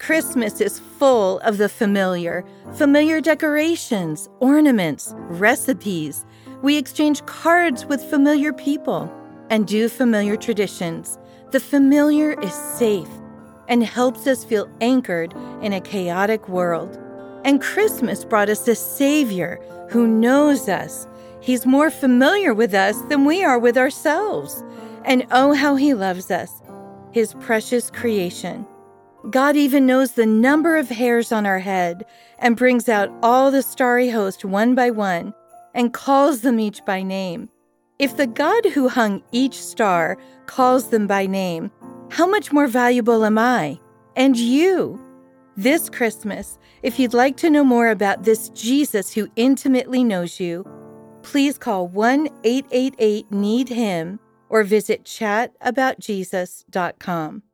Christmas is full of the familiar decorations, ornaments, recipes. We exchange cards with familiar people and do familiar traditions. The familiar is safe and helps us feel anchored in a chaotic world. And Christmas brought us a Savior who knows us. He's more familiar with us than we are with ourselves. And oh, how He loves us, His precious creation. God even knows the number of hairs on our head and brings out all the starry host one by one and calls them each by name. If the God who hung each star calls them by name, how much more valuable am I and you? This Christmas, if you'd like to know more about this Jesus who intimately knows you, please call 1-888-NEED-HIM or visit chataboutjesus.com.